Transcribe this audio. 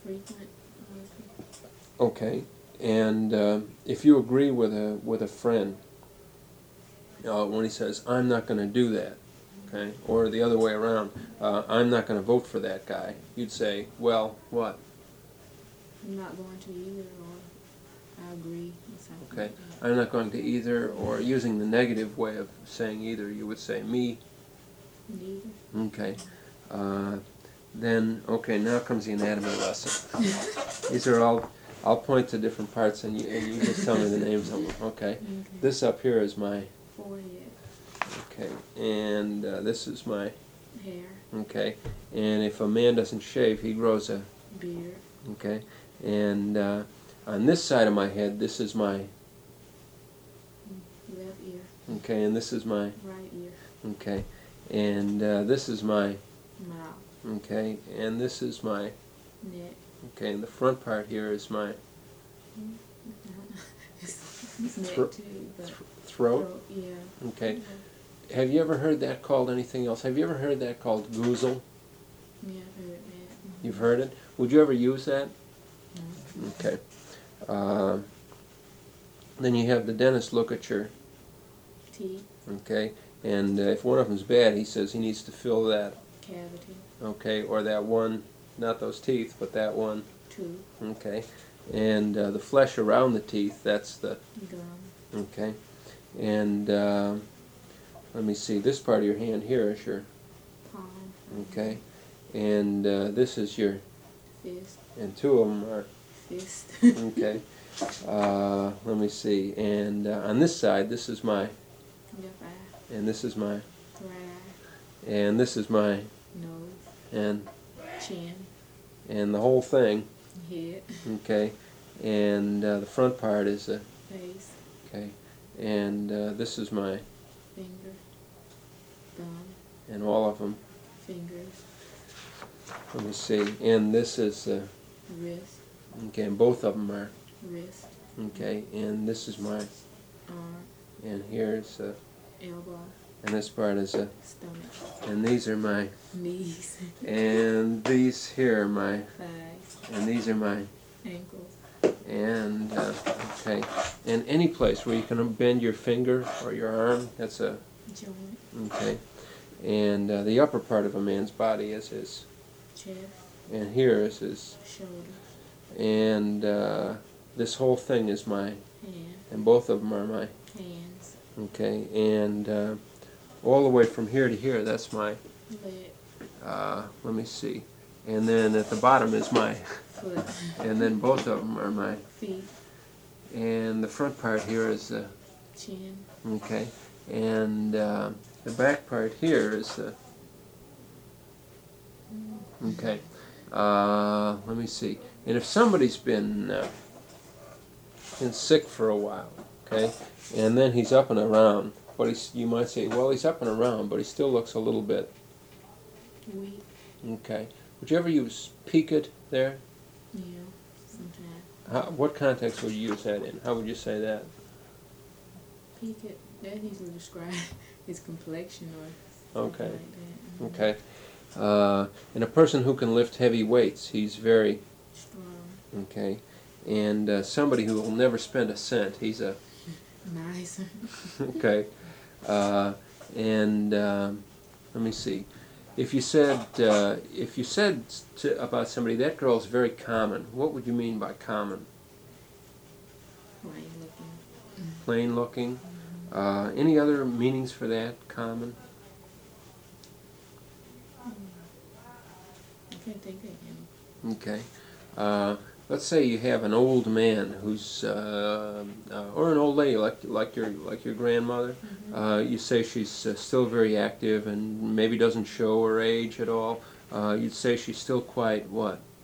frequent. Okay, and if you agree with a friend when he says, "I'm not going to do that," okay, or the other way around, "I'm not going to vote for that guy," you'd say, "Well, what?" I'm not going to either, or I agree with something. Okay, Like that. I'm not going to either, or using the negative way of saying either, you would say me. Neither. Okay. Then, okay, now comes the anatomy lesson. These are all, I'll point to different parts and you just tell me the names of them, okay? Okay. This up here is my, Forehead. okay, and this is my, Hair. okay, and if a man doesn't shave, he grows a, Beard. okay, and on this side of my head, this is my, Left ear. okay, and this is my, Right ear. okay, and this is my, Mouth. okay, and this is my, Neck. okay, and the front part here is my It's neck Thro- too, but throat. yeah. Okay. Have you ever heard that called anything else? Have you ever heard that called goozle? Yeah, I've heard that. You've heard it? Would you ever use that? No. Okay. Then you have the dentist look at your, Teeth. okay, and if one of them's bad, he says he needs to fill that, Cavity. okay, or that one, not those teeth, but that one, Tooth. okay, and the flesh around the teeth, that's the, Gum. okay, and let me see, this part of your hand here is your, Palm. okay, and this is your, Fist. and two of them are, Fist. okay, let me see, and on this side, this is my, Left eye. and this is my, Right eye. and this is my, Nose. and Chin. the whole thing, Head. okay, and the front part is a, Face. okay, and this is my, Finger. Thumb. and all of them, Fingers. let me see, and this is, Wrist. okay, and both of them are, Wrist. okay, and this is my, Arm. and here's, Elbow. and this part is a, Stomach. and these are my, Knees. and these here are my, Thighs. and these are my, Ankles. and, okay, and any place where you can bend your finger or your arm, that's a, Joint. okay, and the upper part of a man's body is his, Chest. and here is his, Shoulder. and this whole thing is my, Hand. and both of them are my, Hands. okay, and all the way from here to here, that's my, Leg. let me see, and then at the bottom is my, Foot. and then both of them are my, Feet. and the front part here is the, Chin. okay, and the back part here is the, okay, let me see, and if somebody's been sick for a while, okay, and then he's up and around, but you might say, well, he's up and around, but he still looks a little bit, Weak. okay. Would you ever use peaked there? Yeah. Sometimes. What context would you use that in? How would you say that? Peak it. That usually describe his complexion or something Okay. like that. Okay. And a person who can lift heavy weights, he's very, Strong. okay. And somebody who will never spend a cent, he's a, Nice. okay. And let me see. If you said about somebody, that girl's very common, what would you mean by common? Plain looking. Plain looking? Any other meanings for that, common? I can't think of any. Okay. Let's say you have an old man who's, or an old lady like your grandmother. You say she's still very active and maybe doesn't show her age at all. You'd say she's still quite what?